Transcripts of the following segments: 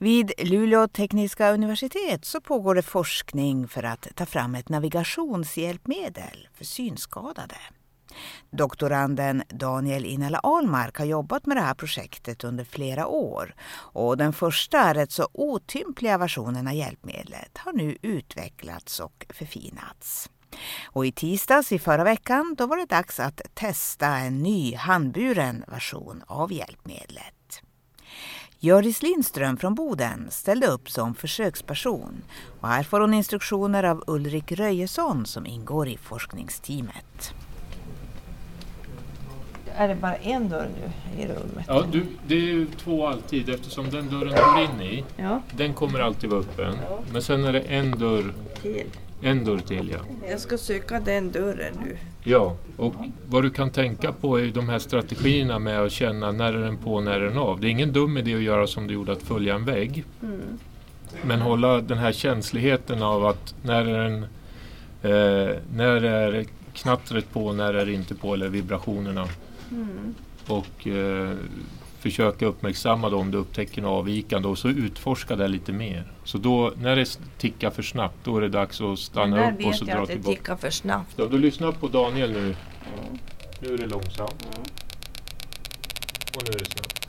Vid Luleå tekniska universitet så pågår det forskning för att ta fram ett navigationshjälpmedel för synskadade. Doktoranden Daniel Inala Almark har jobbat med det här projektet under flera år och den första rätt så otympliga versionen av hjälpmedlet har nu utvecklats och förfinats. Och i tisdags i förra veckan då var det dags att testa en ny handburen version av hjälpmedlet. Hjördis Lindström från Boden ställde upp som försöksperson och här får hon instruktioner av Ulrik Röjesson som ingår i forskningsteamet. Är det bara en dörr nu i rummet? Ja, det är ju 2 alltid eftersom den dörren går in i, den kommer alltid vara öppen. Ja. Men sen är det en dörr till, ja. Jag ska söka den dörren nu. Ja, och vad du kan tänka på är de här strategierna med att känna när är den på, när är den av. Det är ingen dum idé att göra som du gjorde att följa en vägg. Mm. Men hålla den här känsligheten av att när är knattret på, när är det inte på eller vibrationerna. Mm. Och försöka uppmärksamma då om du upptäcker en avvikande och så utforska det lite mer. Så då när det tickar för snabbt då är det dags att stanna upp och så dra tillbaka. Det tickar för snabbt. Ja, du lyssnar på Daniel nu. Mm. Nu är det långsamt. Mm. Och nu är det snabbt.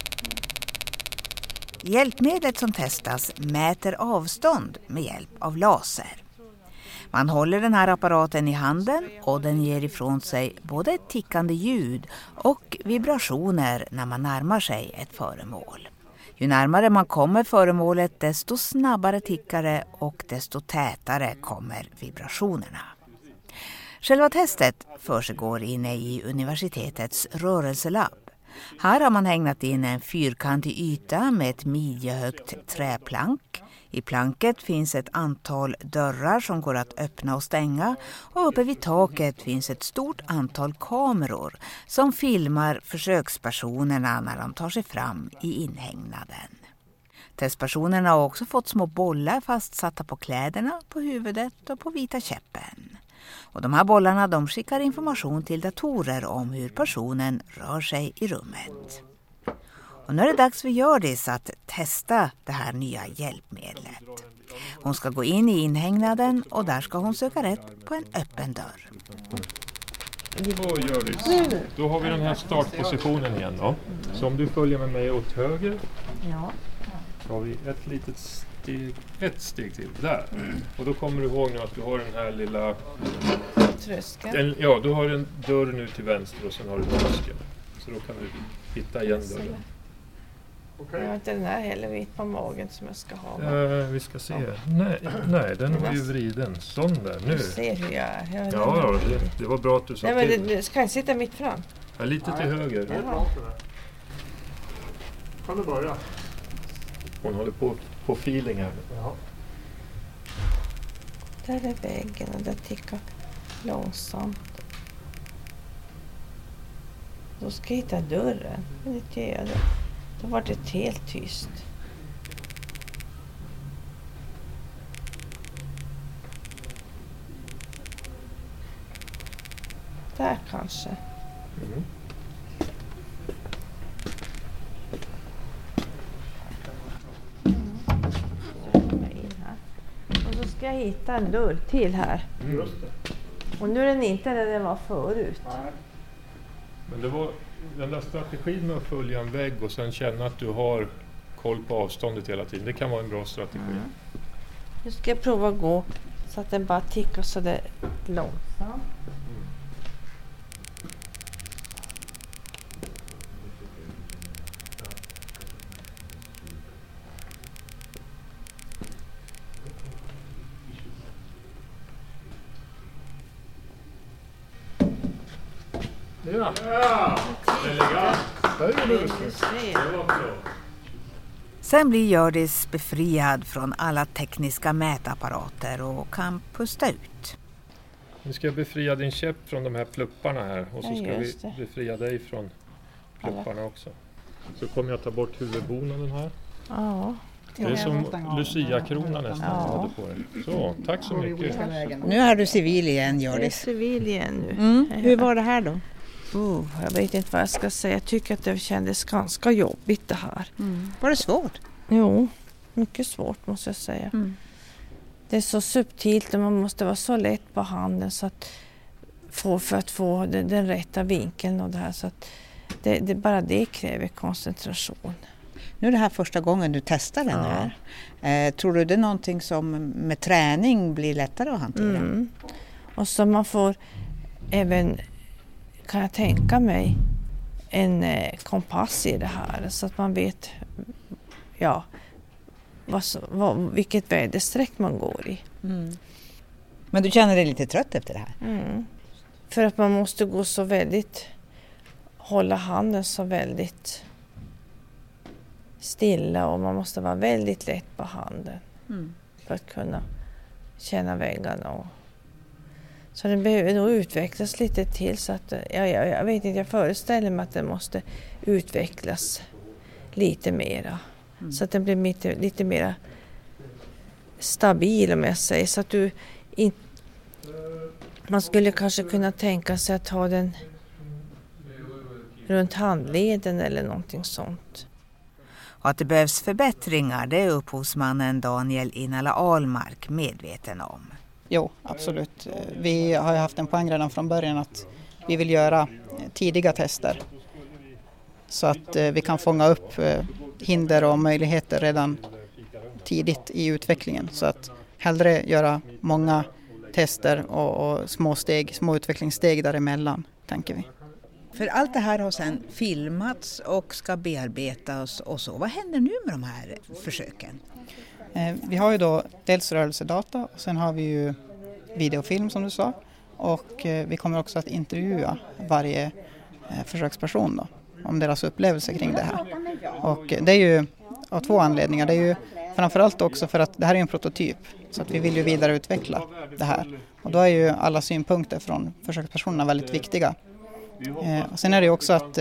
Hjälpmedlet som testas mäter avstånd med hjälp av laser. Man håller den här apparaten i handen och den ger ifrån sig både ett tickande ljud och vibrationer när man närmar sig ett föremål. Ju närmare man kommer föremålet desto snabbare tickare och desto tätare kommer vibrationerna. Själva testet försiggår inne i universitetets rörelselabb. Här har man hängt in en fyrkantig yta med ett midjehögt träplank. I planket finns ett antal dörrar som går att öppna och stänga och uppe vid taket finns ett stort antal kameror som filmar försökspersonerna när de tar sig fram i inhägnaden. Testpersonerna har också fått små bollar fastsatta på kläderna, på huvudet och på vita käppen. Och de här bollarna de skickar information till datorer om hur personen rör sig i rummet. Och nu är det dags för Hjördis att testa det här nya hjälpmedlet. Hon ska gå in i inhägnaden och där ska hon söka rätt på en öppen dörr. Så Hjördis, då har vi den här startpositionen igen då. Så om du följer med mig åt höger så har vi ett steg till där. Och då kommer du ihåg nu att du har den här lilla tröskeln. Ja, du har en dörr nu till vänster och sen har du tröskeln. Så då kan du hitta igen dörren. Okay. Jag har inte den här heller vitt på magen som jag ska ha. Vi ska se. Nej, den var ju vriden. Sån där, nu. Du ser hur jag är. Ja, det var bra att du sa till. Men det ska inte sitta mitt fram. Ja, lite till höger. Det är bra för det. Kan du börja? Hon håller på feeling här. Ja. Där är väggen och där tickar långsamt. Då ska jag hitta dörren. Men det gör jag. Då var det helt tyst. Där kanske. Mm. In här. Och så ska jag hitta en dörr till här. Just det. Och nu är den inte där den var förut. Nej. Men det var den där strategin med att följa en vägg och sen känna att du har koll på avståndet hela tiden. Det kan vara en bra strategi. Mm. Nu ska jag prova att gå så att den bara tickar så det är långsamt. Ja! Sen blir Hjördis befriad från alla tekniska mätapparater och kan pusta ut. Nu ska jag befria din käpp från de här plupparna här och så ska vi befria dig från plupparna också. Så kommer jag ta bort huvudbonaden här. Ja. Det är som Lucia-kronan nästan hade på dig. Så, tack så mycket. Nu är du civil igen, Hjördis. Jag är civil igen nu. Mm. Hur var det här då? Jag vet inte vad jag ska säga. Jag tycker att det kändes ganska jobbigt det här. Mm. Var det svårt? Jo, Mycket svårt måste jag säga. Det är så subtilt och man måste vara så lätt på handen så att för att få den rätta vinkeln och det här. Så att bara det kräver koncentration. Nu är det här första gången du testar den här. Tror du det är någonting som med träning blir lättare att hantera? Och så man får även, kan jag tänka mig, en kompass i det här så att man vet vilket väderstreck man går i. Men du känner dig lite trött efter det här? För att man måste gå så väldigt, hålla handen så väldigt stilla och man måste vara väldigt lätt på handen för att kunna känna väggarna. Så den behöver nog utvecklas lite till så att jag vet inte, jag föreställer mig att den måste utvecklas lite mera. Så att den blir lite mer stabil om jag säger. Så att man skulle kanske kunna tänka sig att ha den runt handleden eller någonting sånt. Och att det behövs förbättringar, det är upphovsmannen Daniel Inala Ahlmark medveten om. Jo, absolut. Vi har ju haft en poäng redan från början att vi vill göra tidiga tester. Så att vi kan fånga upp hinder och möjligheter redan tidigt i utvecklingen. Så att hellre göra många tester och små utvecklingssteg däremellan, tänker vi. För allt det här har sedan filmats och ska bearbetas och så. Vad händer nu med de här försöken? Vi har ju då dels rörelsedata och sen har vi ju videofilm som du sa. Och vi kommer också att intervjua varje försöksperson då, om deras upplevelser kring det här. Och det är ju av två anledningar. Det är ju framförallt också för att det här är en prototyp. Så att vi vill ju vidareutveckla det här. Och då är ju alla synpunkter från försökspersonerna väldigt viktiga. Och sen är det också att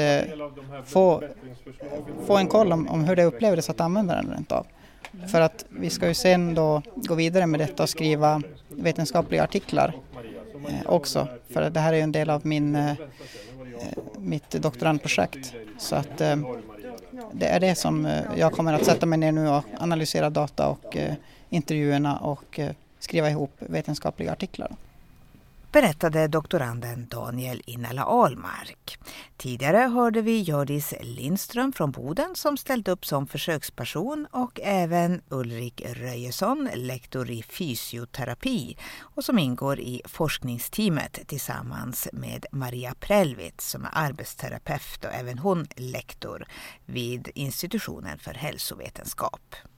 få en koll om hur det upplevdes att använda den rent av. För att vi ska ju sen då gå vidare med detta och skriva vetenskapliga artiklar också. För det här är ju en del av mitt doktorandprojekt. Så att det är det som jag kommer att sätta mig ner nu och analysera data och intervjuerna och skriva ihop vetenskapliga artiklar. Berättade doktoranden Daniel Inala Ahlmark. Tidigare hörde vi Hjördis Lindström från Boden som ställt upp som försöksperson och även Ulrik Röjesson, lektor i fysioterapi och som ingår i forskningsteamet tillsammans med Maria Prellwitz som är arbetsterapeut och även hon lektor vid institutionen för hälsovetenskap.